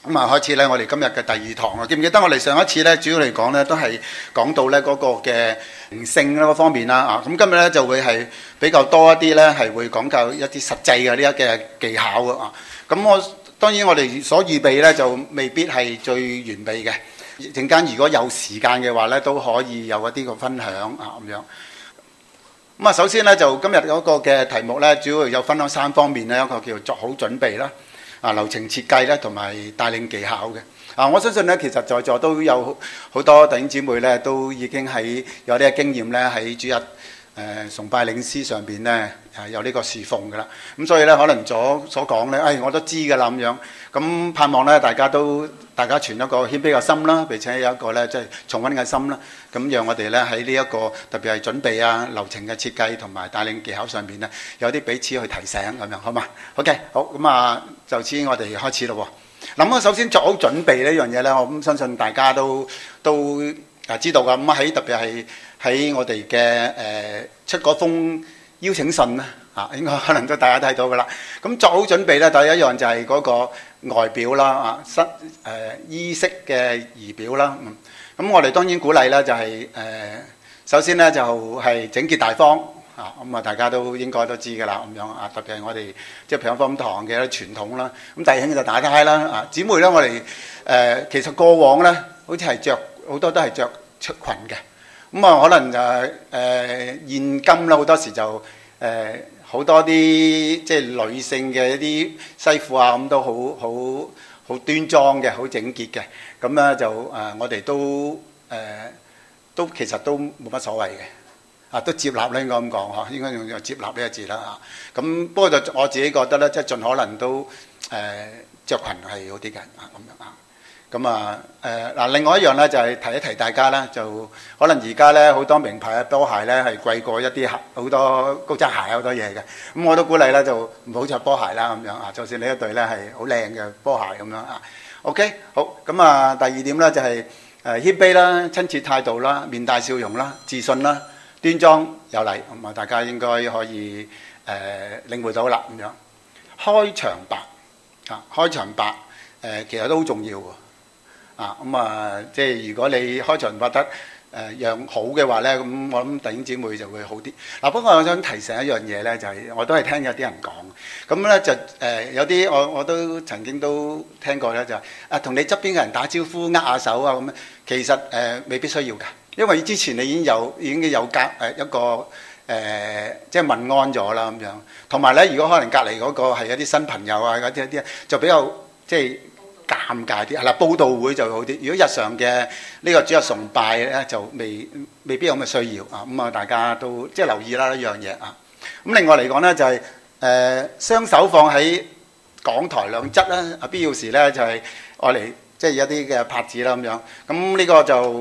咁啊，開始咧，我哋今日嘅第二堂啊，記唔記得我哋上一次咧，主要嚟講咧，都係講到咧嗰個嘅靈性嗰方面啦啊。咁今日咧就會係比較多一啲咧，係會講究一啲實際嘅呢一嘅技巧啊。咁當然我哋所預備咧就未必係最完備嘅。陣間如果有時間嘅話咧，都可以有一啲個分享啊咁樣。咁啊，首先咧就今日嗰個嘅題目咧，主要有分享3方面咧，一個叫做好準備啦。流程設計咧，同埋帶領技巧嘅。我相信咧，其實在座都有好多弟兄姊妹咧，都已經有啲經驗咧，喺主日崇拜領詩上邊咧有呢個侍奉㗎啦。咁所以咧，可能所講咧，我都知㗎啦咁樣。咁盼望咧，大家存一個謙卑嘅心啦，並且有一個咧即係重溫嘅心啦。咁讓我哋咧喺呢一個特別係準備啊、流程嘅設計同埋帶領技巧上邊咧，有啲彼此去提醒咁樣，好嘛？OK， 好咁啊，就此我哋開始咯喎。咁首先做好準備呢樣嘢咧，我咁相信大家都知道㗎。咁特別係喺我哋嘅出嗰封邀請信啦，應該可能都大家睇到㗎啦。咁做好準備咧，第一樣就係嗰個外表啦，衣飾嘅儀表啦。咁我哋當然鼓勵咧，就係首先咧就係整潔大方咁大家都應該都知㗎啦，咁樣特別係我哋即係平安福音堂嘅傳統啦。咁弟兄就打呔啦，姊妹咧我哋其實過往咧好似係好多都係着出裙嘅。咁可能現今啦好多時就好多啲即係女性嘅一啲西褲咁都好端莊嘅，好整潔嘅。咁咧就我哋都其實都冇乜所謂嘅，都接納咧應該咁講嗬，應該用接納呢個字啦嚇。咁不過就我自己覺得咧，即係盡可能都着裙係好啲嘅咁樣啊。咁另外一樣咧就係提一提大家啦，就可能而家咧好多名牌嘅波鞋咧係貴過一啲好多高踭鞋好多嘢嘅。咁我都鼓勵咧就唔好着波鞋啦咁樣啊，就算你一對咧係好靚嘅波鞋咁樣啊。OK， 好咁第二點咧就係謙卑啦、親切態度啦、面帶笑容啦、自信啦、端莊有禮，咁大家應該可以領會到啦咁樣。開場白開場白其實都好重要喎。即係如果你開場白得讓好嘅話咧，咁我諗弟兄姊妹就會好啲。不過我想提醒一樣嘢咧，就係我都係聽有啲人講，咁咧就有啲我都曾經都聽過咧，就係同你側邊嘅人打招呼握下手啊咁樣，其實未必需要㗎，因為之前你已經有一個即係問安咗啦咁樣。同埋咧，如果可能隔離嗰個係一啲新朋友啊，嗰啲就比較即係尷尬啲，係啦，佈道會就好啲。如果日常嘅呢個主日崇拜咧，就未必有咁嘅需要啊。咁大家都即係留意啦一樣嘢啊。咁另外嚟講咧，就係雙手放喺講台兩側啦。必要時咧就係愛嚟即係一啲嘅拍子啦咁樣。咁呢個就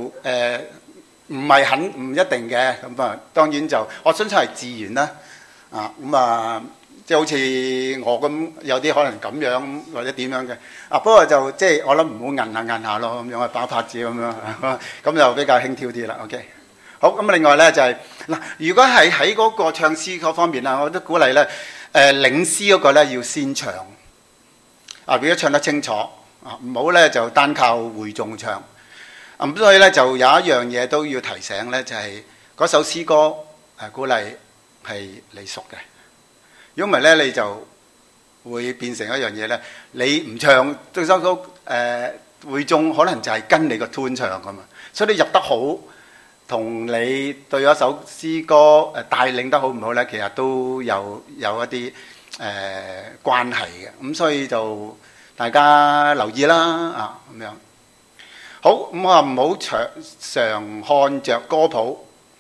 唔一定嘅。咁當然就我相信係自然啦。即係好似我咁，有啲可能咁樣或者點樣嘅不過就即係我諗唔好摁下咯，咁樣打拍子咁樣咁就比較輕佻啲啦。OK， 好咁另外咧就係如果係喺嗰個唱詩嗰方面我都鼓勵咧領詩嗰個咧要先唱如果唱得清楚唔好咧就單靠會眾唱咁所以咧就有一樣嘢都要提醒咧，就係嗰首詩歌鼓勵係你熟嘅。如果唔係咧，你就會變成一樣嘢咧。你唔唱，對手都會眾可能就係跟你個 tune 唱噶嘛。所以你入得好，同你對一首詩歌帶領得好唔好咧，其實都有一啲關係嘅。咁所以就大家留意啦咁樣。好咁唔好常看着歌譜。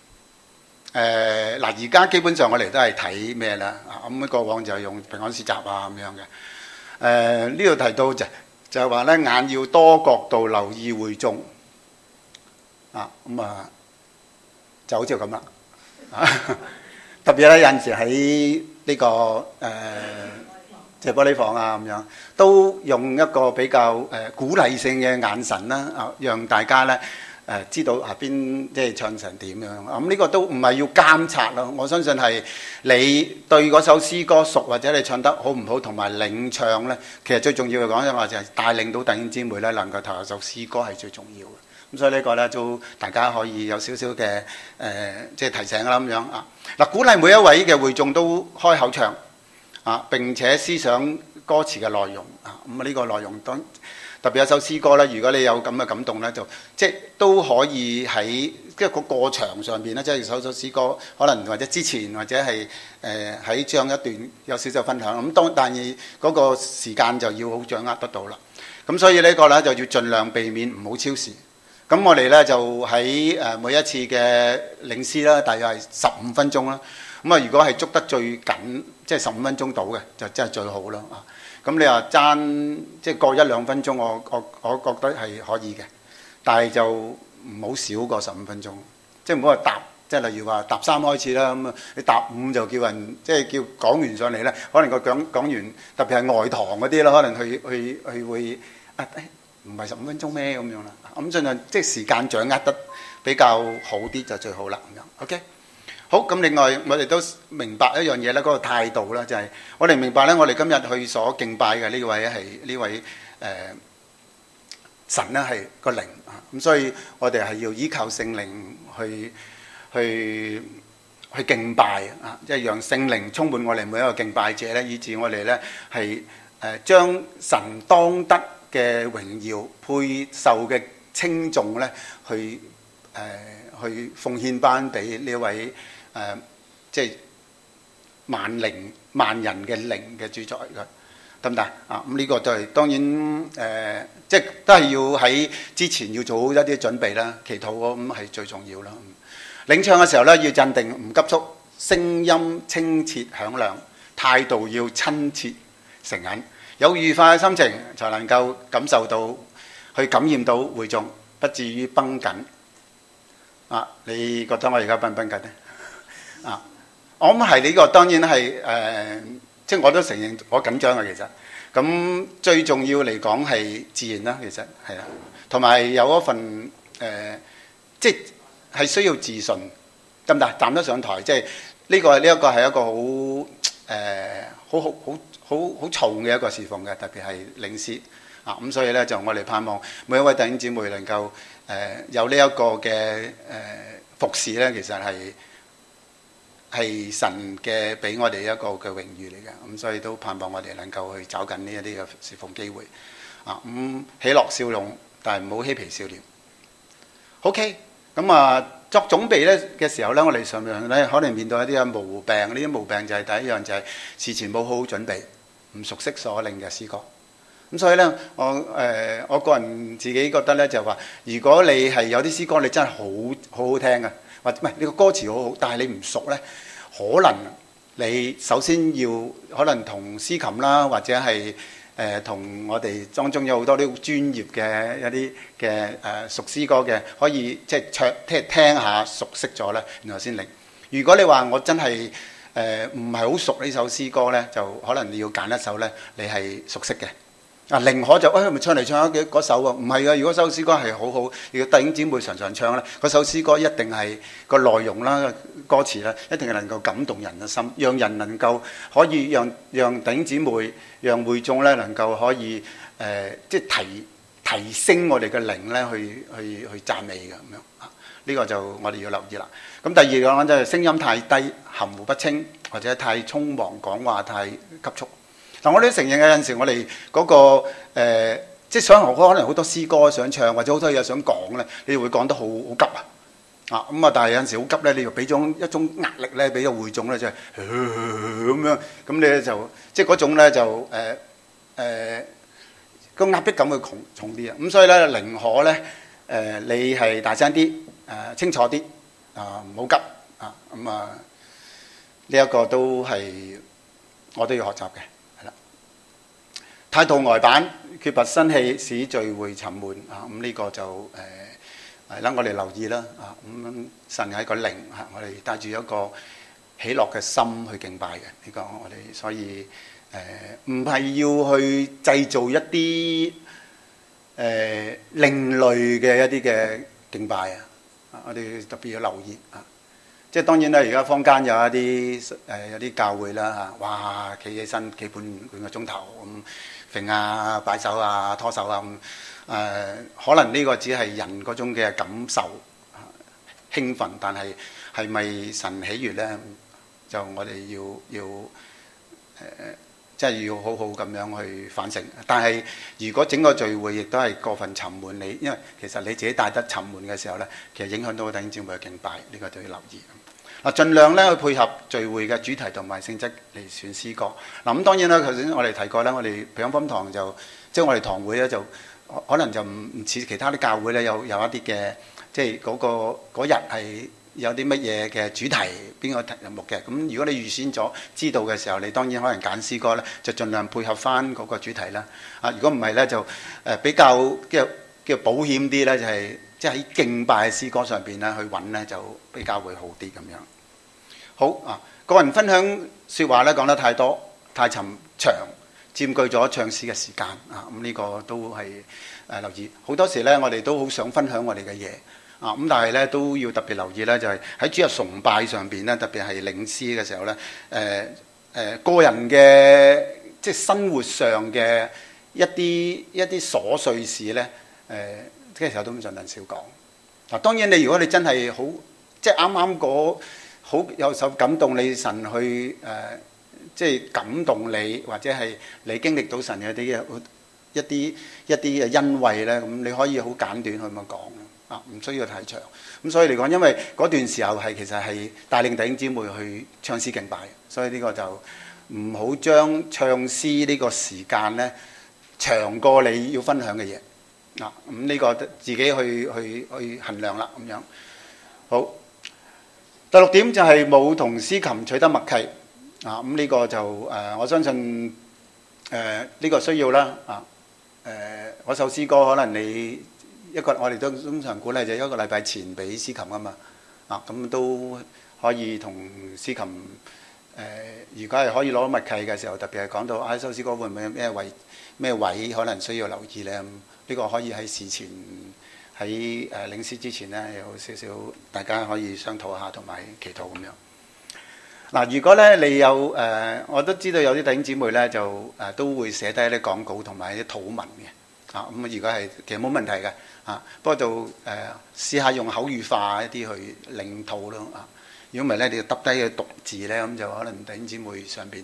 而家基本上我哋都係睇咩啦？咁過往就係用平安詩集咁樣嘅。呢度提到就係話咧，眼要多角度留意會眾就好似咁啦。特別咧有陣時喺呢個即係玻璃房咁樣，都用一個比較鼓勵性嘅眼神啦讓大家咧知道下邊即係唱成點樣。咁呢個都唔係要監察咯，我相信係你對嗰首詩歌熟，或者你唱得好唔好，同埋領唱咧，其實最重要嘅講嘅話就係帶領到弟兄姊妹咧能夠投入首詩歌係最重要嘅。咁所以呢個咧都大家可以有少少嘅即係提醒啦咁樣啊。嗱，鼓勵每一位嘅會眾都開口唱啊，並且思想歌詞嘅內容啊。咁呢個內容當特別有首詩歌咧，如果你有咁嘅感動咧，就即係都可以喺即係個過場上邊咧，即係首詩歌可能或者之前或者係喺將一段有少少分享咁，但係嗰個時間就要好掌握得到啦。咁所以呢個咧就要盡量避免唔好超時。咁我哋咧就喺每一次嘅領詩啦，大約係15分鐘啦。咁啊，如果係捉得最緊，即係15分鐘到嘅，就真係最好啦啊！咁你話爭即係過1-2分鐘，我覺得係可以嘅，但係就唔好少過15分鐘，即係唔好話搭，即係例如話搭3開始啦，咁啊你搭5就叫人即係叫講完上嚟咧，可能個講完特別係外堂嗰啲啦，可能佢會唔係15分鐘咩咁樣啦。咁盡量即係時間掌握得比較好啲就最好啦咁樣。OK， 好，咁另外我哋都明白一樣嘢咧，嗰個態度啦，就係我哋明白咧，我哋今日去所敬拜嘅呢位係呢位神咧係個靈啊，咁所以我哋係要依靠聖靈去敬拜啊，即係讓聖靈充滿我哋每一個敬拜者咧，以致我哋咧係將神當得嘅榮耀配受嘅稱頌咧，去奉獻翻俾呢位即係萬人嘅靈嘅主宰嘅，得唔得啊？咁呢個就係當然即係都係要喺之前要做好一啲準備啦，祈禱咁係最重要啦。領唱嘅時候咧，要鎮定，唔急促，聲音清澈響亮，態度要親切誠懇，有愉快嘅心情，才能夠感受到去感染到會眾，不至於繃緊。啊，你覺得我而家繃緊呢？啊，我諗係呢個當然係即係我都承認我緊張嘅其實。咁最重要嚟講係自然啦，其實係啦，同埋有一份即係需要自信，得唔得？站得上台，即係呢個係一個好重嘅一個侍奉嘅，特別係領詩啊。咁所以咧就我哋盼望每一位弟兄姊妹能夠有呢一個嘅服侍咧，其實係神嘅俾我哋一個嘅榮譽嚟嘅。咁所以都盼望我哋能夠去找緊呢一啲嘅侍奉機會啊。咁喜樂笑容，但係唔好嬉皮笑臉。OK。咁啊，作準備咧嘅時候咧，我哋上面咧可能面對一啲嘅毛病，呢啲毛病就係第一樣就係事前冇好好準備，唔熟悉所領嘅詩歌。咁所以咧，我個人自己覺得咧就話，如果你係有啲詩歌你真係好好聽嘅，或者唔係你個歌詞好好，但係你唔熟咧，可能你首先要可能同司琴啦，或者係同我哋當中有好多啲專業嘅一啲嘅熟詩歌嘅，可以即係聽下熟悉咗咧，然後先領。如果你話我真係唔係好熟呢首詩歌咧，就可能你要揀一首咧，你係熟悉嘅。啊，寧可就咪唱嚟唱去嗰首喎，唔係啊！如果首詩歌係好好，如果弟兄姊妹常常唱咧，嗰首詩歌一定係個內容啦、歌詞啦，一定係能夠感動人嘅心，讓人能夠可以讓弟兄姊妹、讓會眾咧能夠可以即係提升我哋嘅靈咧，去讚美嘅咁樣啊！呢個就我哋要留意啦。咁第二個就係聲音太低、含糊不清，或者太匆忙講話、太急促。嗱，我哋都承認有陣時，我哋嗰個即係想可能好多詩歌想唱，或者好多嘢想講咧，你會講得好急啊！咁啊，但係有陣時好急咧，你又俾一種壓力咧，俾個會眾咧，就係咁樣，咁你就即係嗰種咧就個壓迫感會重啲啊！咁所以咧，寧可咧你係大聲啲，清楚啲啊，唔好急啊！咁啊，呢一個都係我都要學習嘅。態度呆板，缺乏生氣，使聚會沉悶啊！咁呢個就係啦，我哋留意啦啊！咁神係個靈嚇，我哋帶住一個喜樂嘅心去敬拜嘅呢個，我哋所以唔係要去製造一啲另類嘅一啲敬拜我哋特別要留意即係當然啦，而家坊間有有啲教會啦哇，企起身企半個鐘頭咁揈擺手拖手可能呢個只係人嗰種嘅感受興奮，但係係咪神喜悅呢？就我哋要即係要好好咁樣去反省。但係如果整個聚會亦都係過分沉悶，因為其實你自己帶得沉悶嘅時候呢，其實影響到弟兄姊妹嘅敬拜，呢個就要留意。盡量咧去配合聚會嘅主題同埋性質嚟選詩歌。咁當然啦，頭先我哋提過啦，我哋培養福音堂就即係我哋堂會咧就可能就唔似其他啲教會咧有一啲嘅即係嗰日係有啲乜嘢嘅主題邊個題目嘅。咁如果你預先咗知道嘅時候，你當然可能揀詩歌咧就盡量配合翻嗰個主題啦。如果唔係咧就比較叫保險啲咧，就係即係喺敬拜詩歌上邊咧去揾咧就比較會好啲咁樣。好個人分享説話咧講得太多太長，佔據咗唱詩嘅時間咁呢個都係留意。好多時咧我哋都好想分享我哋嘅嘢咁但係咧都要特別留意咧，就係喺主日崇拜上邊咧，特別係領詩嘅時候咧，個人嘅即係生活上嘅一啲瑣碎事咧，即係時候都盡量少講。當然你如果你真係好即係啱啱好有受感動你神去即係感動你，或者係你經歷到神嘅一啲嘅恩惠咧，咁你可以好簡短去咁樣講唔需要太長。咁所以嚟講，因為嗰段時候其實係帶領弟兄姊妹去唱詩敬拜，所以呢個就唔好將唱詩呢個時間咧長過你要分享嘅嘢咁呢個自己去衡量啦咁樣。好。第六點就係冇同司琴取得默契咁呢個就我相信呢個需要啦嗰首詩歌可能你我哋都通常鼓勵就一個禮拜前俾司琴啊嘛咁都可以同司琴如果係可以攞默契嘅時候，特別係講到呢首詩歌會唔會有咩位可能需要留意咧？呢個可以喺事前。喺領詩之前呢，有少少大家可以商討下同埋祈禱咁樣。如果咧你有我都知道有啲弟兄姊妹咧就都會寫低啲講稿同埋啲禱文嘅咁如果係其實冇問題嘅不過就試下用口語化一啲去領禱咯如果唔係咧，你要揼低嘅讀字咧，咁就可能弟兄姊妹上邊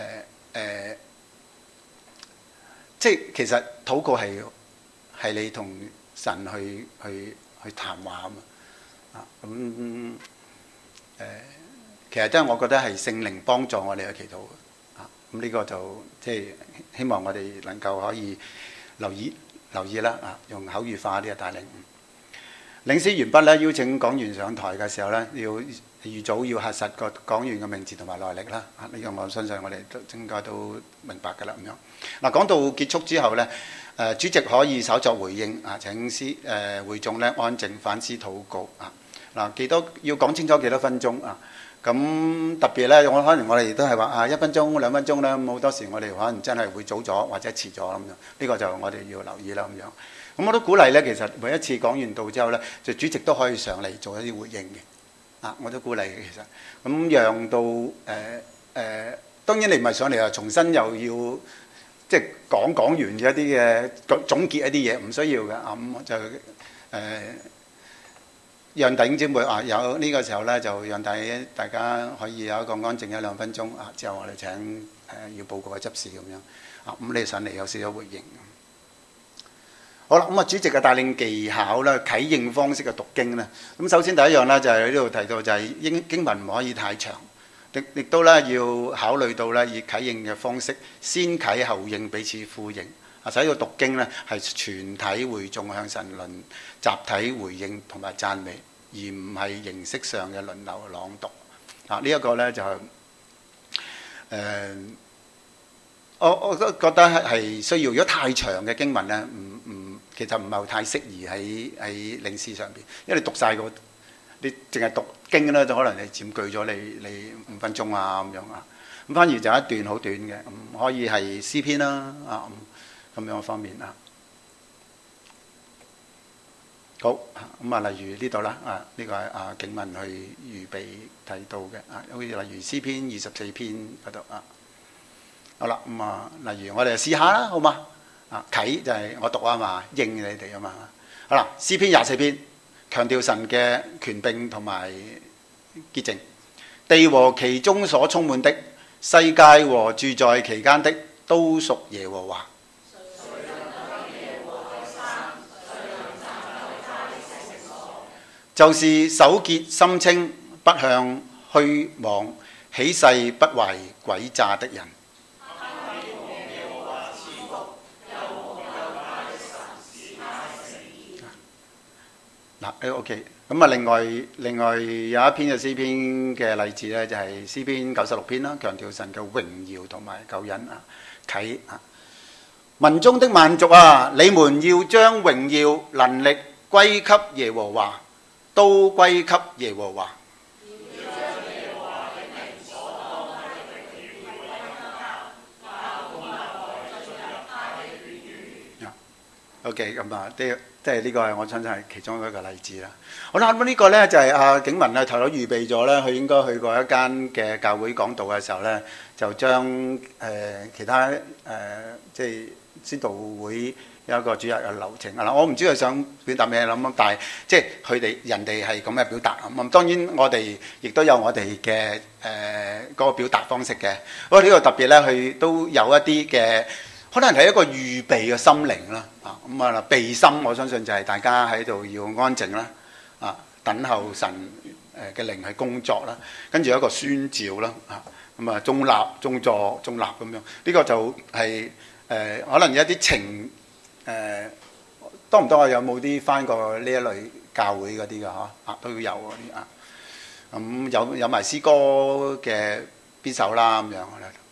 即係其實禱告係你同神去談話咁其實真係我覺得係聖靈幫助我哋去祈禱咁呢個就即係希望我哋能夠可以留意啦用口語化啲嘅帶領。領詩完畢咧，邀請講員上台嘅時候咧，要預早要核實個講員嘅名字同埋來歷啦呢個我相信我哋都應該都明白㗎啦咁樣。講到結束之後咧。主席可以稍作回應請會眾咧安靜反思禱告幾多要講清楚幾多分鐘咁特別咧，可能我哋都係話1分鐘2分鐘啦，咁好多時我哋可能真係會早咗或者遲咗咁樣，呢個就我哋要留意啦咁樣。咁我都鼓勵咧，其實每一次講完道之後咧，就主席都可以上嚟做一啲回應嘅我都鼓勵嘅其實。咁讓到當然你唔係上嚟又重新又要。即係講完嘅一啲嘅總結一啲嘢唔需要嘅咁就讓弟兄姊妹有呢個時候咧，就讓大家可以有一個安靜1-2分鐘之後我哋請要報告嘅執事咁樣咁你上嚟有少少回應。好啦，咁主席嘅帶領技巧咧，啟應方式嘅讀經咧，咁首先第一樣咧就係呢度提到就係經文唔可以太長。亦都咧要考慮到咧以啟應嘅方式，先啟後應，彼此呼應使到讀經咧係全體會眾向神論集體回應同埋讚美，而唔係形式上嘅輪流朗讀呢一個咧就係我都覺得係需要。如果太長嘅經文咧，其實唔係太適宜喺領詩上邊，因為你讀晒你淨係讀經咧，就可能你佔據咗你5分鐘咁樣咁反而就一段好短嘅，可以係詩篇啦咁樣嘅方面好咁啊，例如呢度啦，呢個係景文去預備睇到嘅好似例如詩篇24篇嗰度好啦，咁例如我哋試下啦，好嘛？啟就係我讀啊嘛，應你哋啊嘛。好啦，詩篇24篇，強調神嘅權柄同埋潔淨。地和其中所充滿的，世界和住在其間的，都屬耶和華。就是手潔心清，不向虛妄起誓，不懷詭詐的人。OK， 咁另外有一篇嘅詩篇嘅例子咧，就係詩篇96篇啦，強調神嘅榮耀同埋救恩啟民中的萬族你們要將榮耀能力歸給耶和華，都歸給耶和華。OK， 咁即係呢個係我相信係其中一個例子啦。好啦，咁呢個呢就係景文頭頭預備咗呢，佢應該去過一間嘅教會講道嘅時候呢，就將其他即係宣道會有一個主日嘅流程我唔知佢想表達咩諗，但係即係人哋係咁嘅表達咁。當然我哋亦都有我哋嘅嗰個表達方式嘅。不過呢個特別呢，佢都有一啲嘅。可能係一個預備嘅心靈啦，備心，我相信就係大家喺度要安靜啦，等候神嘅靈去工作啦，跟住有一個宣召啦，中立、中座、中立咁樣，呢個就係可能有一啲情多唔多有冇啲返過呢一類教會嗰啲㗎都有嗰啲咁有埋詩歌嘅邊首啦咁樣。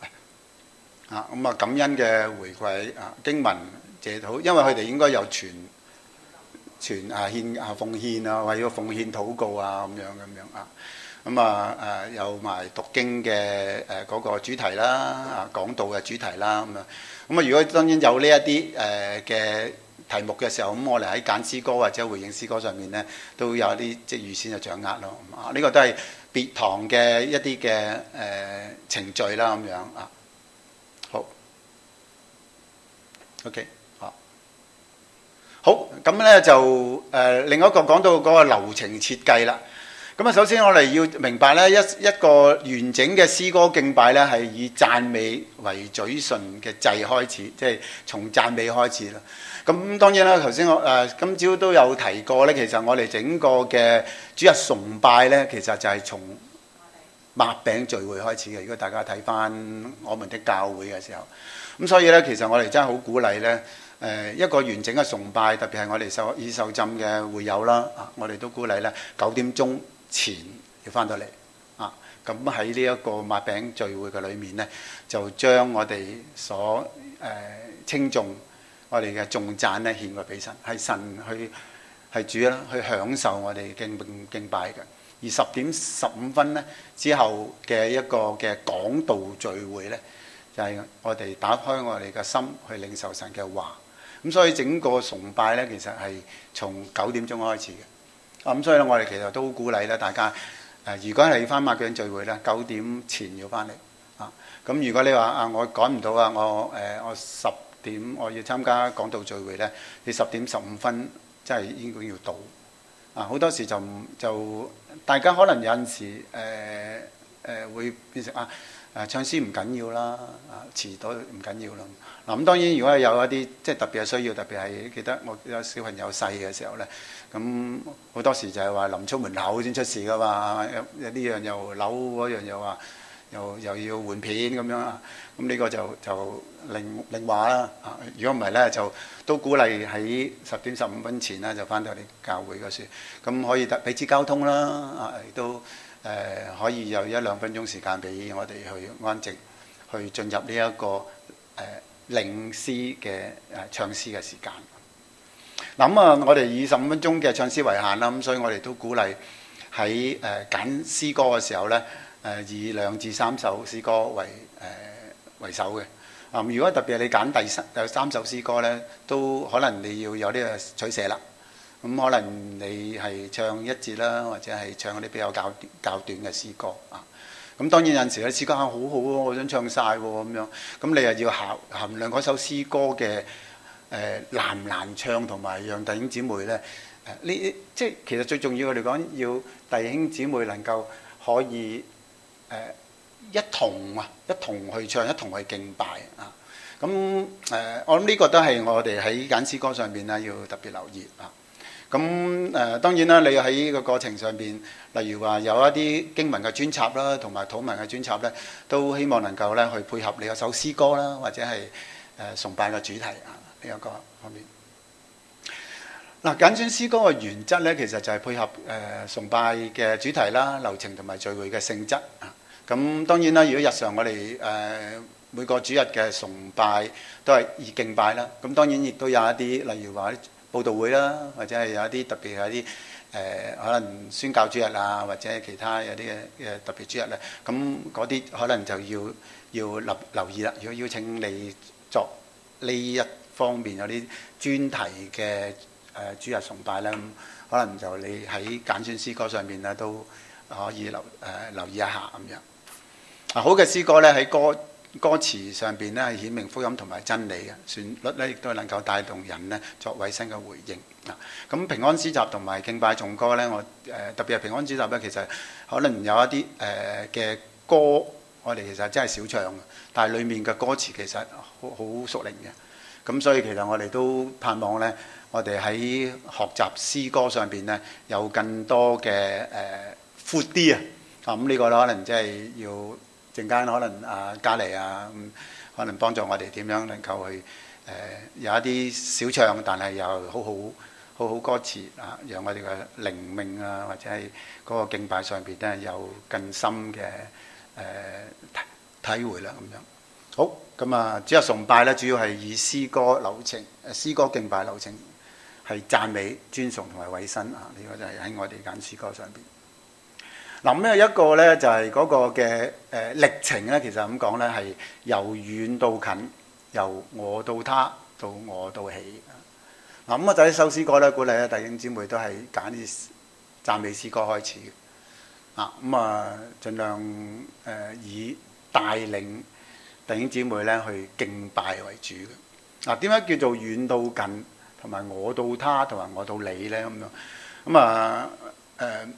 感恩嘅回饋經文謝禱，因為佢哋應該有全獻奉獻為咗奉獻禱告咁樣有埋讀經嘅嗰個主題啦，講道嘅主題啦咁樣。如果當然有呢一啲嘅題目嘅時候，咁我哋喺揀詩歌或者回應詩歌上面呢，都有啲即係預先嘅掌握咯。呢個都係別堂嘅一啲嘅程序啦咁樣好 OK 好，咁呢就另一個講到嗰個流程設計啦。咁首先我哋要明白呢一個完整嘅詩歌敬拜呢，係以讚美為嘴唇嘅祭開始，即係從讚美開始啦。咁當然啦，頭先我今朝都有提過呢，其實我哋整個嘅主日崇拜呢，其實就係從擘餅聚會開始嘅。如果大家睇翻我們的教會嘅時候，咁所以呢，其實我哋真係好鼓勵呢一個完整嘅崇拜，特別係我哋受浸嘅會友啦，我哋都鼓勵呢9點鐘前要翻到嚟咁喺呢一個擘餅聚會嘅裏面呢，就將我哋所稱頌我哋嘅頌讚呢獻過俾神，係神係主啦，去享受我哋敬拜嘅。而10點15分呢之後嘅一個嘅講道聚會呢，就係我哋打開我哋嘅心去領受神嘅話。咁所以整個崇拜呢，其實係從9點鐘開始嘅。咁所以呢，我哋其實都鼓勵咧大家如果係翻擘餅聚會呢，9點前要翻嚟咁如果你話我趕唔到我10點我要參加講道聚會呢，你10點15分真係應該要到。好多時就大家可能有陣時會變成唱詩唔緊要啦，遲到唔緊要啦。咁當然如果係有一啲即係特別嘅需要，特別係記得我有小朋友細嘅時候呢，咁好多時就係話臨出門口先出事噶嘛，有呢樣又扭，嗰樣又話又要換片咁樣咁呢個就另話啦。如果唔係呢，就都鼓勵喺10點15分前呢就翻到嚟教會嗰處，咁可以彼此交通啦，亦都可以有1-2分鐘時間俾我哋去安靜，去進入呢一個領詩嘅唱詩嘅時間。我哋以15分鐘嘅唱詩為限啦，咁所以我哋都鼓勵喺揀詩歌嘅時候呢，以2至3首詩歌為首嘅。如果特別係你揀第3首詩歌呢，都可能你要有呢個取捨啦。 咁可能你係唱一節啦，或者係唱嗰啲比較較短嘅詩歌啊。咁當然有陣時咧詩歌好好喎，我想唱晒喎咁樣。咁你又要衡量嗰首詩歌嘅難唔難唱，同埋讓弟兄姊妹咧呢即係其實最重要嘅嚟講，要弟兄姊妹能夠可以一同去唱，一同去敬拜啊。咁我諗呢個都係我哋喺揀詩歌上邊咧要特別留意啊。咁當然啦，你喺個過程上邊，例如話有一啲經文嘅專輯啦，同埋禱文嘅專輯咧，都希望能夠咧去配合你嗰首詩歌啦，或者係崇拜嘅主題啊呢一個方面。嗱，揀選詩歌嘅原則咧，其實就係配合崇拜嘅主題啦、流程同埋聚會嘅性質啊。咁當然啦，如果日常我哋每個主日嘅崇拜都係以敬拜啦，咁當然亦都有一啲例如話佈道會啦，或者係有一啲特別係一啲可能宣教主日啊，或者其他有啲嘅特別主日咧，咁嗰啲可能就要留意啦。如果邀請你作呢一方面有啲專題嘅主日崇拜咧，咁可能就你喺揀選詩歌上面咧都可以留意一下咁樣。好嘅詩歌咧喺歌詞上邊咧係顯明福音同埋真理嘅，旋律咧亦都能夠帶動人咧作委身嘅回應啊。咁平安詩集同埋敬拜頌歌咧，我特別係平安詩集咧，其實可能有一啲嘅歌，我哋其實真係少唱嘅，但係裡面嘅歌詞其實好屬靈嘅。咁所以其實我哋都盼望咧，我哋喺學習詩歌上邊咧有更多嘅闊啲啊。咁呢個咧可能即係要陣間可能嘉莉可能幫助我哋點樣能夠去有一啲小唱，但係又好歌詞啊，讓我哋嘅靈命啊，或者係嗰個敬拜上邊咧有更深嘅體會啦咁樣。好，咁主日崇拜咧，主要係以詩歌流程、詩歌敬拜流程係讚美、尊崇同埋委身啊。呢個就係喺我哋揀詩歌上邊。嗱，咁一個咧就係嗰個嘅歷程咧，其實咁講咧係由遠到近，由我到他，到我到喜。嗱，咁我就呢首詩歌咧，鼓勵咧弟兄姊妹都係揀啲讚美詩歌開始嘅。盡量以帶領弟兄姊妹咧去敬拜為主嘅。點解叫做遠到近，同埋我到他，同埋我到你咧咁樣？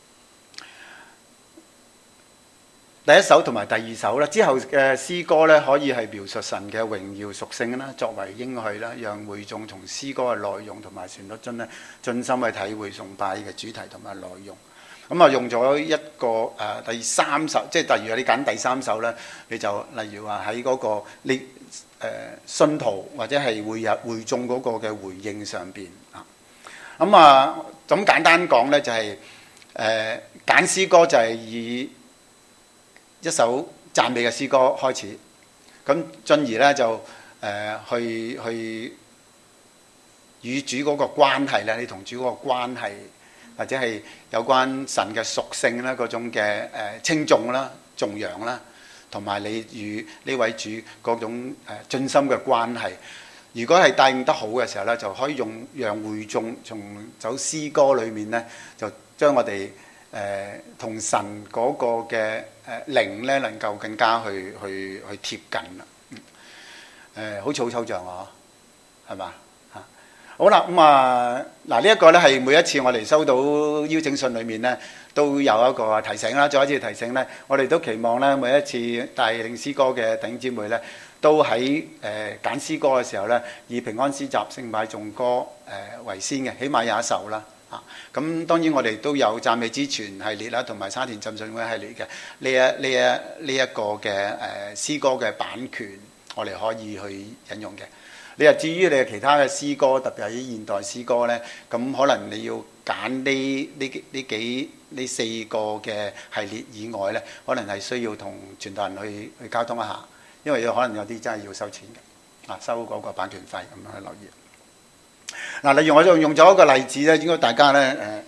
第一首同埋第二首咧，之後嘅詩歌咧，可以係描述神嘅榮耀屬性啦，作為應許啦，讓會眾從詩歌嘅內容同埋旋律中咧，盡心去體會崇拜嘅主題同埋內容。用咗一個第三首，即係例如你揀第三首咧，你就例如話喺嗰個你信徒或者係會眾嗰個嘅回應上邊啊。咁簡單講咧，就係揀詩歌就係以一首讚美嘅詩歌開始，咁進而咧就去與主嗰個關係咧，你同主嗰個關係，或者係有關神嘅屬性啦，嗰種嘅稱頌啦、頌揚啦，同埋你與呢位主嗰種盡心嘅關係。如果係帶領得好嘅時候咧，就可以讓會眾從首詩歌裏面咧，就將我哋同神嗰個嘅靈咧，能夠更加去貼近啦。好似好抽象啊，係嘛？好啦，呢一個咧係每一次我哋收到邀請信裏面咧，都有一個提醒啦。再一次提醒咧，我哋都期望咧每一次帶領詩歌嘅弟兄姊妹咧，都喺揀詩歌嘅時候咧，以平安詩集、敬拜頌歌為先嘅，起碼有一首啦。咁當然我哋都有讚美之泉系列啦，同埋沙田浸信會系列嘅呢一個嘅詩歌嘅版權，我哋可以去引用嘅。你話至於你其他嘅詩歌，特別係啲現代詩歌咧，咁可能你要揀呢四個嘅系列以外咧，可能係需要同傳道人去溝通一下，因為可能有啲真係要收錢嘅，收嗰個版權費咁樣去留意。例如我就用咗一個例子咧，應該大家咧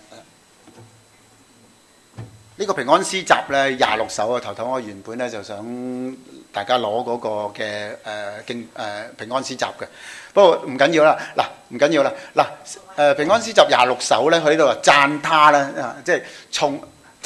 呢個平安詩集咧26首啊，頭我原本咧就想大家攞嗰個嘅平安詩集嘅。不過唔緊要啦，唔緊要啦，平安詩集26首咧，佢呢度話讚他啦，即係從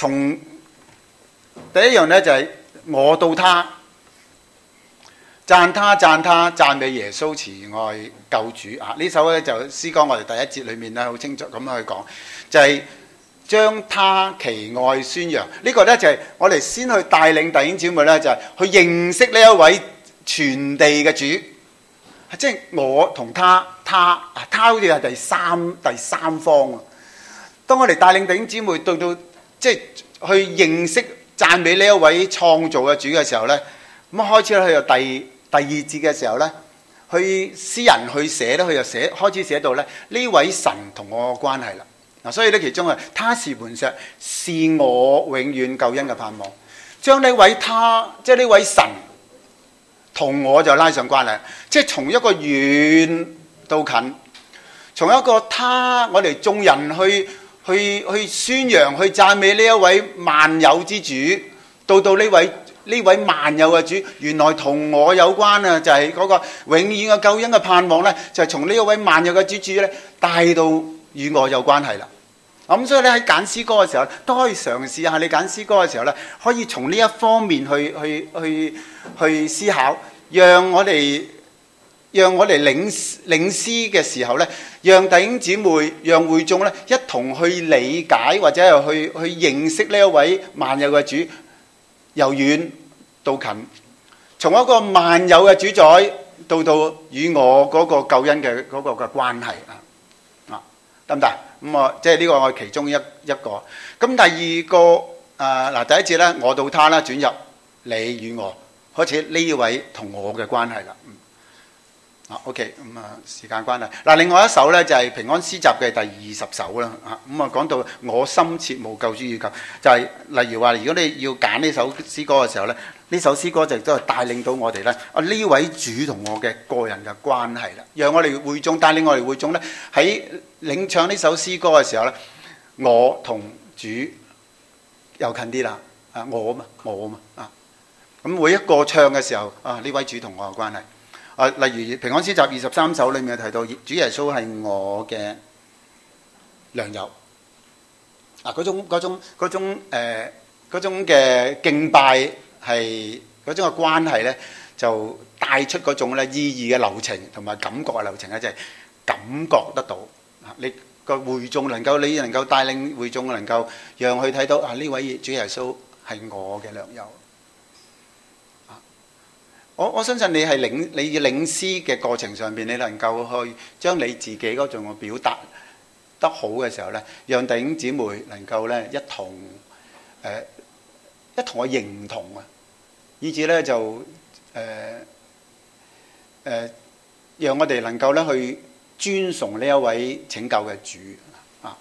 第一樣咧就係我到他。讚他讚美耶穌慈愛救主啊！呢首咧就詩歌我哋第一節裏面咧好清楚咁去講，就係將他奇愛宣揚。呢個咧就係我哋先去帶領弟兄姊妹咧，就係去認識呢一位全地嘅主，即係我同他好似係第三方啊！當我哋帶領弟兄姊妹到即係去認識讚美呢一位創造嘅主嘅時候咧，咁開始咧去第二節嘅時候咧，詩人去寫咧，佢就開始寫到咧呢位神同我嘅關係啦。嗱，所以咧其中啊，他是磐石，是我永遠救恩嘅盼望。將呢位他，即係呢位神同我就拉上關係，即係從一個遠到近，從一個他，我哋眾人去宣揚、去讚美呢一位萬有之主，到呢位萬有嘅主，原來同我有關啊！就係嗰個永遠嘅救恩嘅盼望咧，就係從呢一位萬有嘅主咧帶到與我有關係啦。咁所以咧喺揀詩歌嘅時候，都可以嘗試下你揀詩歌嘅時候咧，可以從呢一方面去思考，讓我哋領詩嘅時候咧，讓弟兄姊妹、讓會眾咧一同去理解或者係去認識呢一位萬有嘅主。由遠到近，從一個萬有嘅主宰到與我嗰個救恩嘅嗰個嘅關係啊，得唔得？咁我即係呢個我其中一個。咁第二個第一節咧，我到他啦，轉入你與我，開始呢位同我嘅關係啦。OK， 時間關係。另外一首咧就係平安詩集嘅第20首啦。講到我深切無救主以求，就係例如話，如果你要揀呢首詩歌嘅時候咧，呢首詩歌就都係帶領到我哋咧，呢位主同我嘅個人嘅關係啦，讓我哋會眾帶領我哋會眾咧喺領唱呢首詩歌嘅時候咧，我同主又近啲啦。我嘛咁每一個唱嘅時候呢位主同我嘅關係。例如平安詩集23首裏面提到主耶穌係我嘅良友，嗰種嘅敬拜係嗰種嘅關係咧，就帶出嗰種咧意義嘅流程同埋感覺嘅流程咧，就係感覺得到你個會眾你能夠帶領會眾能夠讓佢睇到呢位主耶穌係我嘅良友。我相信你係你領詩嘅過程上邊，你能夠去將你自己嗰種表達得好嘅時候咧，讓弟兄姊妹能夠咧一同去認同啊，以至咧就讓我哋能夠咧去尊崇呢一位拯救嘅主啊。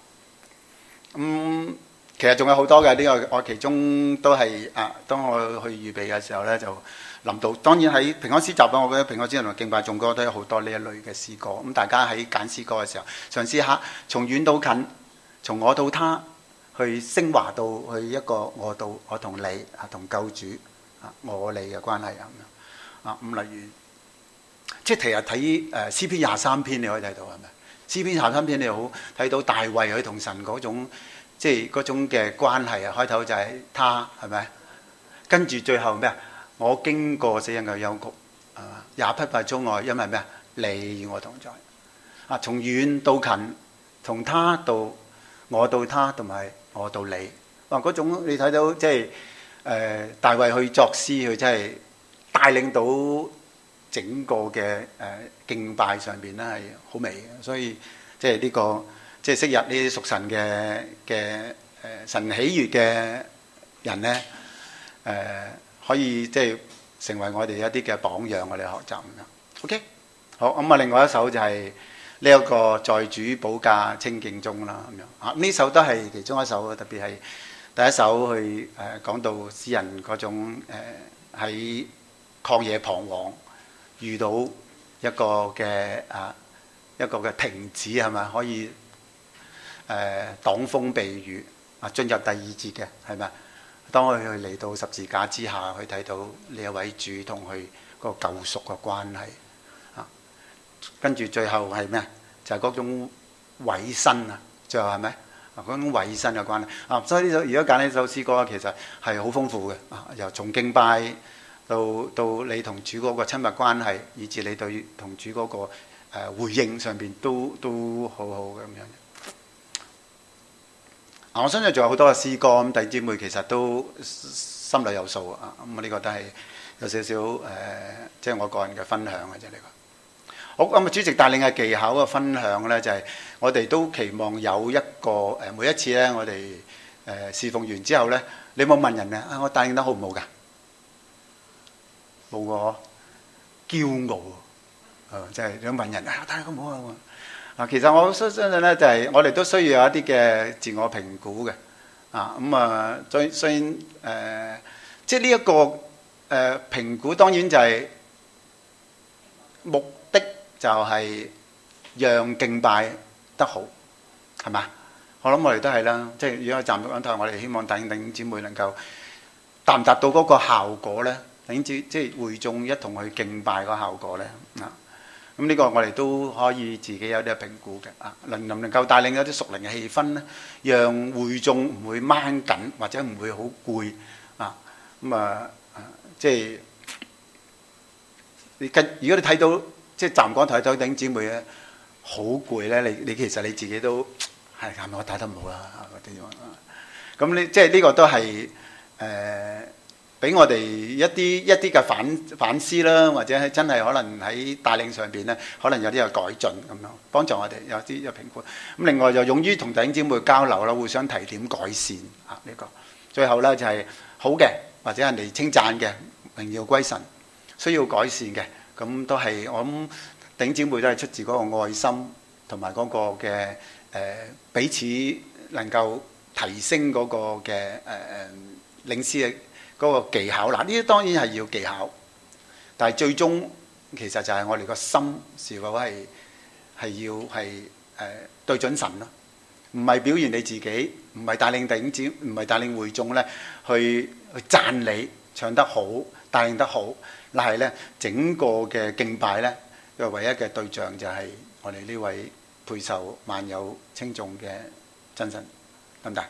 其實仲有好多嘅，呢個我其中都係當我去預備嘅時候咧就諗到，當然喺平安詩集啦，我覺得平安詩集同敬拜頌歌都有好多呢一類嘅詩歌。咁大家喺揀詩歌嘅時候，嘗試下從遠到近，從我到他，去升華到去一個我同你同救主我你嘅關係咁例如，即係其實睇詩篇23篇，你可以睇到係咪？詩篇23篇你好睇到大衛佢同神嗰種即係嗰種嘅關係啊！開頭就係他係咪？跟住最後咩啊？我經過死人嘅幽谷，也不怕遭害，因為咩啊？你與我同在。從遠到近，從他到我到他，同埋我到你。嗰種你睇到即係大衛去作詩，佢真係帶領到整個嘅敬拜上邊咧係好美嘅。所以即係呢個即係昔日呢啲屬神嘅神喜悅嘅人咧可以即係成為我哋一啲嘅榜樣，我哋學習咁樣。OK， 好咁另外一首就係呢一個在主寶駕清淨中啦咁樣。呢首都係其中一首，特別係第一首去講到詩人嗰種喺曠野彷徨，遇到一個嘅亭子係咪可以擋風避雨進入第二節嘅係咪？ 當佢去嚟到十字架之下，去睇到呢一位主同佢個救贖嘅關係啊，跟住最後係咩啊？就係嗰種委身啊，最後係咩啊？嗰種委身嘅關係啊，所以呢首如果揀呢首詩歌，其實係好豐富嘅啊，由從敬拜到你同主嗰個親密關係，以至你對同主嗰個回應上邊都好好嘅咁樣。我相信仲有好多嘅詩歌，咁弟兄姊妹其實都心裏有數啊。咁呢個都係有少少即係我個人嘅分享嘅啫。呢個好咁啊，主席帶領嘅技巧嘅分享呢，就係我哋都期望有一個每一次呢，我哋侍奉完之後呢，你有冇問人啊？我帶領得好唔好㗎？冇個驕傲即係想問人啊，帶領得好唔好啊？其實我相信咧，就係我哋都需要有一啲嘅自我評估嘅，雖然即係呢一個評估，當然就係目的就係讓敬拜得好，係嘛？我諗我哋都係啦，即係如果站喺台，我哋希望弟兄姊妹能夠達唔達到嗰個效果咧？弟兄即係會眾一同去敬拜個效果咧啊！咁呢個我哋都可以自己有啲評估嘅啊，能唔能夠帶領一啲屬靈嘅氣氛咧，讓會眾唔會掹緊或者唔會好攰啊？即係如果你睇到即係站講睇到弟兄姊妹咧好攰咧，你其實你自己都係咪我睇得唔好啦嗰啲咁你即係呢個都係俾我哋一啲嘅反思啦，或者係真係可能喺帶領上邊咧，可能有啲嘅改進咁樣，幫助我哋有啲嘅評估。咁另外就勇於同弟兄姊妹交流啦，互相提點改善啊呢個。最後咧就係好嘅，或者人哋稱讚嘅，榮耀歸神。需要改善嘅，咁都係我諗弟兄姊妹都係出自嗰個愛心同埋嗰個嘅彼此能夠提升嗰個嘅領詩嘅嗰個技巧。嗱，呢啲當然係要技巧，但係最終其實就係我哋個心是否係要對準神咯，唔係表現你自己，唔係帶領弟兄姊妹，唔係帶領會眾咧去讚你唱得好，帶領得好。但係咧，整個嘅敬拜咧，個唯一嘅對象就係我哋呢位配受萬有稱頌嘅真神，得唔得？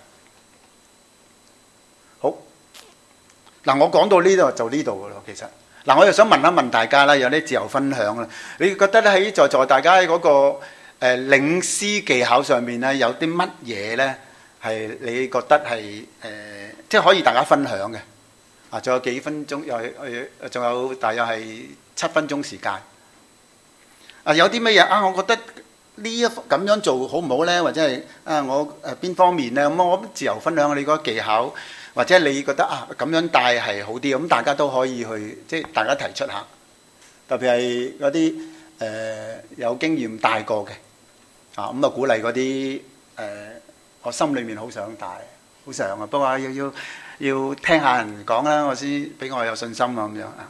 好，嗱，我講到呢度就呢度噶咯。其實嗱，我又想問一問大家啦，有啲自由分享啦。你覺得咧喺在座大家喺嗰個領詩技巧上面咧，有啲乜嘢咧係你覺得係即係可以大家分享嘅？啊，仲有幾分鐘，仲有大約係7分鐘時間。啊，有啲乜嘢啊？我覺得呢咁樣做好唔好咧？或者係我邊方面咧？咁我自由分享你嗰個技巧，或者你覺得咁樣帶係好啲，咁大家都可以去即係大家提出下。特別係嗰啲有經驗帶過嘅咁鼓勵嗰啲我心裏面好想帶，好想啊，不過要聽下人講啦，我先俾我有信心咁樣啊。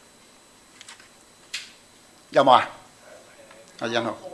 有冇啊？阿欣豪。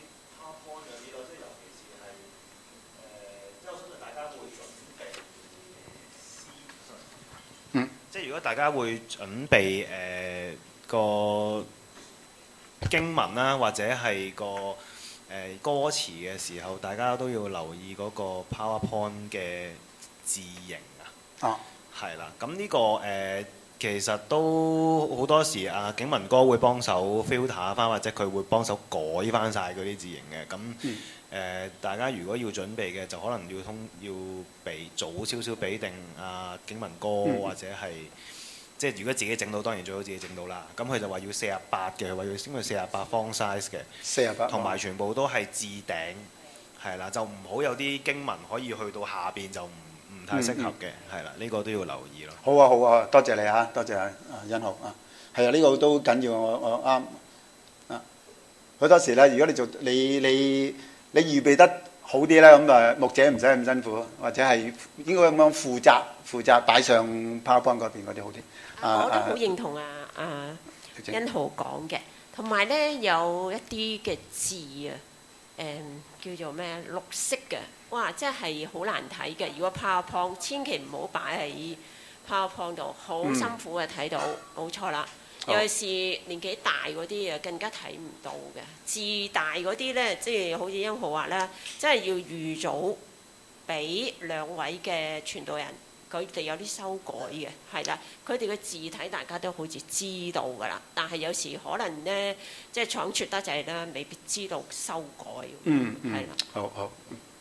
即係如果大家會準備個經文啦，或者係個歌詞嘅時候，大家都要留意嗰個 PowerPoint 嘅字形啊。係啦，咁呢個其實都好多時景文哥會幫手 filter 翻，或者佢會幫手改翻晒嗰啲字形嘅。咁大家如果要準備嘅，就可能要俾早少少俾定景文哥，或者係即係如果自己整到，當然最好自己整到啦。咁佢就話要48嘅，話要先佢48方 size 嘅，48，同埋全部都係置頂，係啦，就唔好有啲經文可以去到下邊就唔太適合嘅，係啦，呢個都要留意咯。 好啊好啊，多謝你嚇，多謝欣豪啊，係啊，呢個都緊要，我啱啊。好多時咧，如果你做你預備得好啲咧，咁牧者唔使咁辛苦，或者係應該咁樣負責擺上 PowerPoint 嗰邊嗰啲好啲。 我都好認同欣豪講嘅，同埋咧有一啲嘅字叫做咩綠色嘅，哇！真係好難睇嘅。如果 PowerPoint 千祈唔好擺喺 PowerPoint 度，好辛苦嘅睇到，冇錯啦。尤其是年紀大嗰啲啊，更加睇唔到嘅。字大嗰啲呢，即係好似殷浩話啦，真係要預早俾兩位嘅傳道人，佢哋有啲修改嘅，係啦。佢哋嘅字體大家都好似知道㗎啦，但係有時可能呢，即係倉促得滯啦，未必知道修改。係啦。 好好。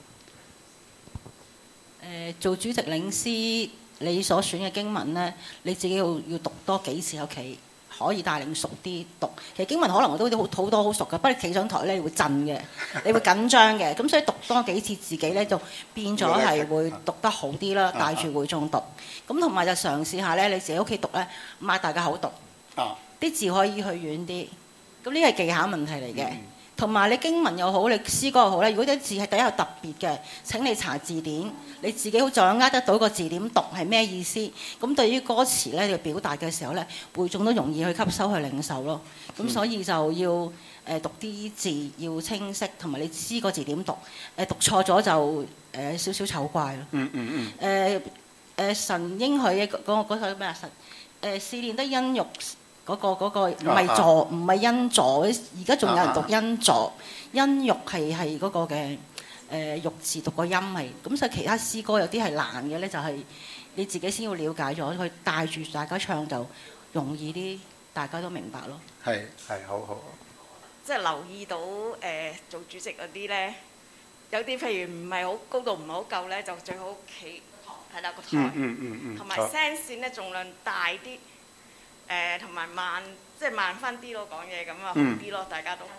做主席領詩，你所選嘅經文呢，你自己要讀多幾次喺屋企。可以帶領熟啲讀，其實經文可能我都好多好熟嘅，不過你企上台咧，你會震嘅，你會緊張嘅，咁所以讀多幾次自己咧就變咗係會讀得好啲啦，帶住會眾讀，咁同埋就嘗試下咧，你自己屋企讀咧，擘大個口讀，啲字可以去遠啲，咁呢個係技巧問題嚟嘅。同埋你經文又好，你詩歌又好咧，如果啲字係第一個特別嘅，請你查字典，你自己好掌握得到個字點讀係咩意思。咁對於歌詞咧，你表達嘅時候咧，會眾都容易去吸收去領受咯。咁所以就要讀啲字要清晰，同埋你知個字點讀。讀錯咗就少少醜怪咯。神應許嘅嗰首咩啊？神試煉得因肉。嗰個唔係助，唔係因助，而家仲有人讀因助，因肉係嗰個嘅肉字讀個音係，咁所以其他詩歌有啲係難嘅咧，就係你自己先要了解咗，佢帶住大家唱就容易啲，大家都明白咯。 係好好。 即係留意到做主席嗰啲咧，有啲譬如唔係好高度唔係好夠咧，就最好企係啦個台，同埋聲線咧盡量大啲。同埋慢，即係慢翻啲咯，講嘢咁啊好啲咯，大家都。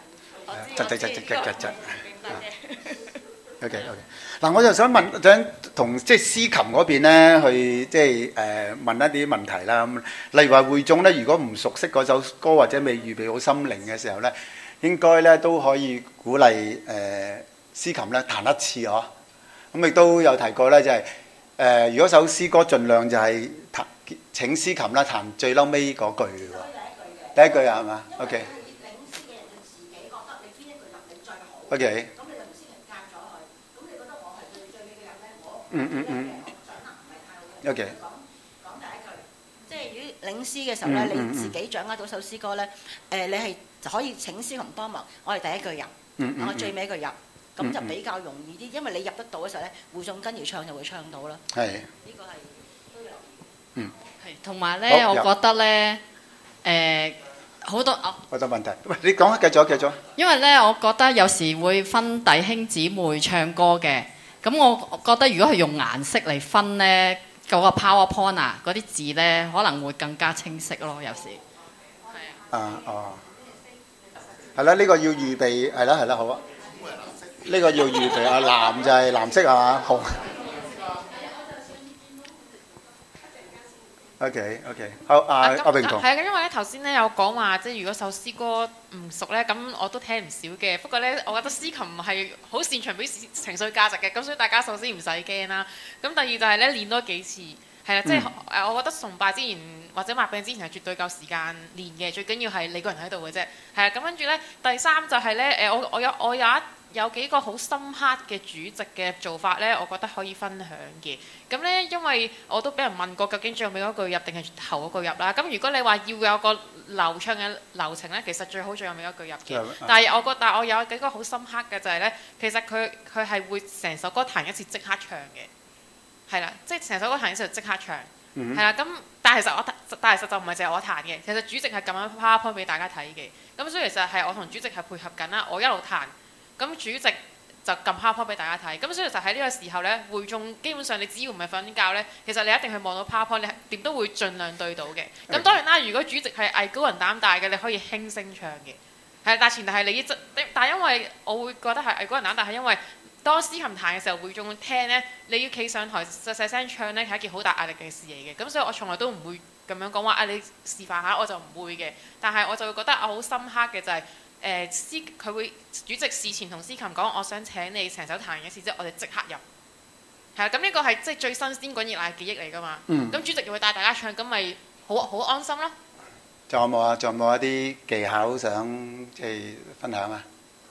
OK。嗱，我就想同即係司琴嗰邊咧，去即係問一啲問題啦。咁例如話會眾咧，如果唔熟悉嗰首歌或者未預備好心靈嘅時候咧，應該咧都可以鼓勵司琴咧彈一次嗬。咁亦都有提過咧，就係如果首詩歌盡量就係彈。請司琴啦彈最嬲尾嗰句喎，第一句係嘛 ？OK。領詩嘅人就自己覺得你邊一句入你最好。OK。咁你就唔先人夾咗佢，咁你覺得我係最尾嘅人咧？我掌握唔係太好。OK。講第一句， 即係如果領詩嘅時候咧，你自己掌握到首詩歌咧，你係就可以請司琴幫忙，我係第一句入，我最尾一句入，咁就比較容易啲，因為你入得到嘅時候咧，會眾跟住唱就會唱到啦。 係。 呢個係。 係，同埋咧，我覺得咧，好多問題，喂，你講啊，繼續。 因為咧，我覺得有時會分弟兄姊妹唱歌嘅，咁我覺得如果係用顏色嚟分咧，嗰個 PowerPoint 啊，嗰啲字咧可能會更加清晰咯，有時。係啊。 係啦，呢個要預備，係啦，好啊。呢個要預備啊，藍就係藍色係嘛，紅。OK，好阿榮彤。 係啊，因為咧頭先咧有講話，即係如果首詩歌唔熟咧，咁我都聽唔少嘅。不過咧，我覺得司琴係好擅長俾情緒價值嘅，咁所以大家首先唔使驚啦。咁第二就係咧練多幾次，係啦，即係我覺得崇拜之前或者擘餅之前係絕對夠時間練嘅，最緊要係你個人喺度嘅啫。係啊，咁跟住咧第三就係咧我有幾個好深刻嘅主席嘅做法呢，我覺得可以分享嘅。咁呢，因為我都俾人問過，究竟最尾嗰句入定係頭嗰句入啦。咁如果你話要有個流暢嘅流程呢，其實最好最後尾嗰句入嘅。但係我有幾個好深刻嘅就係呢，其實佢係會成首歌彈一次即刻唱嘅，係啦，即係成首歌彈一次即刻唱，係啦。咁但係其實就唔係淨係我彈嘅，其實主席係咁樣 PowerPoint 俾大家睇嘅。咁所以其實係我同主席係配合緊啦，我一路彈。咁主席就撳 PowerPoint 俾大家睇，咁所以就喺呢個時候呢，會眾基本上你只要唔係瞓覺呢，其實你一定係望到 PowerPoint，你點都會盡量對到嘅。咁當然啦，如果主席係藝高人膽大嘅，你可以輕聲唱嘅，係，但係前提係你但係因為我會覺得係藝高人膽大，係因為當司琴彈嘅時候，會眾聽呢，你要企上台細細聲唱呢，係一件好大壓力嘅事嚟嘅。咁所以我從來都唔會咁樣講話你示範下，我就唔會嘅。但係我就會覺得我好深刻嘅就係。佢會主席事前同司琴講，我想請你成首彈完一次之後，我哋即刻入。係啊，咁呢個係即係最新鮮滾熱辣嘅記憶嚟㗎嘛。咁主席又會帶大家唱，咁咪好安心咯。 仲有冇一啲技巧想即係分享啊？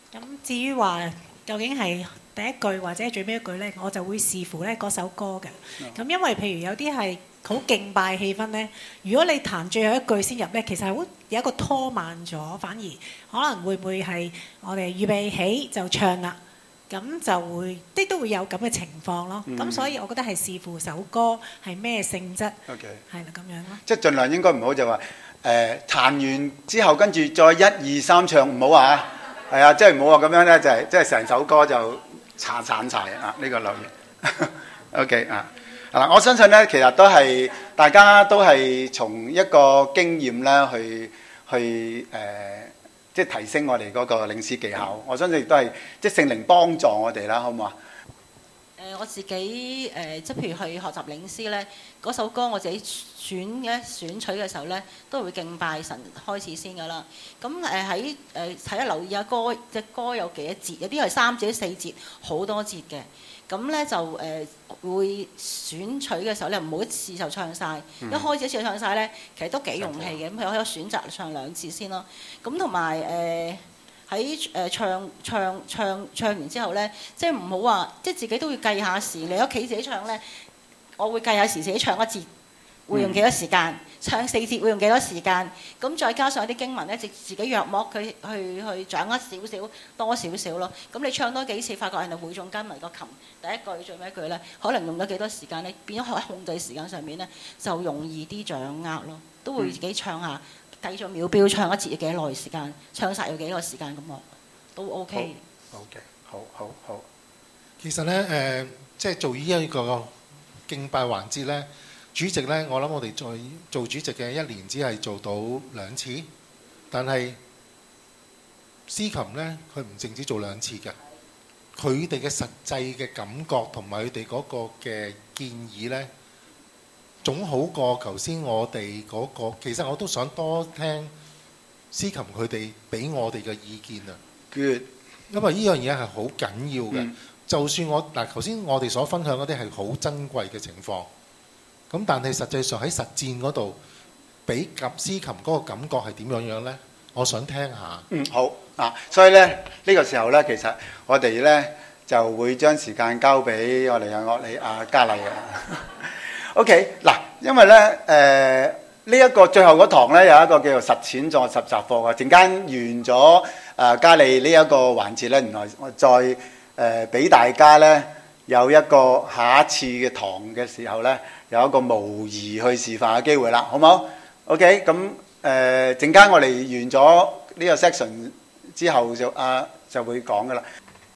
咁至於話究竟係第一句或者最尾一句呢，我就會視乎呢嗰首歌嘅。咁因為譬如有啲係好敬拜氣氛呢，如果你彈最後一句先入呢，其實會有一個拖慢咗，反而可能會唔會係我哋預備起就唱啦，咁就會都會有咁嘅情況咯。咁所以我覺得係視乎首歌係咩性質，係啦咁樣咯。 即係盡量應該唔好就話彈完之後跟住再1、2、3唱，唔好話係啊，即係唔好話咁樣咧，就係即係成首歌就散晒啊！呢個留言，OK 啊。嗱，我相信咧，其實都係大家都係從一個經驗咧去即係提升我哋嗰個領詩技巧。我相信亦都係即係聖靈幫助我哋啦，好唔好啊？ 我自己即係譬如去學習領詩咧，嗰首歌我自己選取嘅時候咧，都會敬拜神開始先㗎啦。咁喺睇下留意下隻歌有幾多節，有啲係3節、4節，好多節嘅。咁咧就會選取嘅時候咧，唔好一次就唱晒。一開始一次就唱晒咧，其實都幾用氣嘅。咁佢可以選擇唱2次先咯。咁同埋喺唱完之後咧，即係唔好話，即係自己都要計下時。你喺屋企自己唱咧，我會計下時，自己唱一節會用幾多時間，唱4節會用幾多時間。咁再加上一啲經文咧，自己約摸佢去掌握多少少咯。咁你唱多幾次，發覺人哋會眾跟埋個琴第一句最尾一句咧，可能用咗幾多時間咧，變咗喺控制時間上面咧就容易啲掌握咯。都會自己唱下。計咗秒標，唱一節要幾耐時間，唱晒要幾個時間咁咯，都 OK。 好嘅，好。 其實咧即係做呢一個敬拜環節咧，主席咧，我諗我哋再做主席嘅1年只係做到2次，但係司琴咧，佢唔淨止做2次嘅，佢哋嘅實際嘅感覺同埋佢哋嗰個嘅建議咧。總好過頭先我哋嗰個，其實我都想多聽司琴佢哋俾我哋嘅意見啊。 Good， 因為呢樣嘢係好緊要嘅。就算頭先我哋所分享嗰啲係好珍貴嘅情況，咁但係實際上喺實戰嗰度，俾司琴嗰個感覺係點樣呢？我想聽下。 好啊，所以呢，呢個時候呢，其實我哋呢就會將時間交俾我哋嘅樂理嘉麗啊。OK， 嗱，因為咧呢一個最後嗰堂咧有一個叫做實踐再實習課嘅，陣間完咗嘉利呢一個環節咧，原來我再俾大家咧有一個下一次嘅堂嘅時候咧有一個模擬去示範嘅機會啦，好唔好 ？OK， 咁陣間我哋完咗呢個 section 之後就會講噶啦。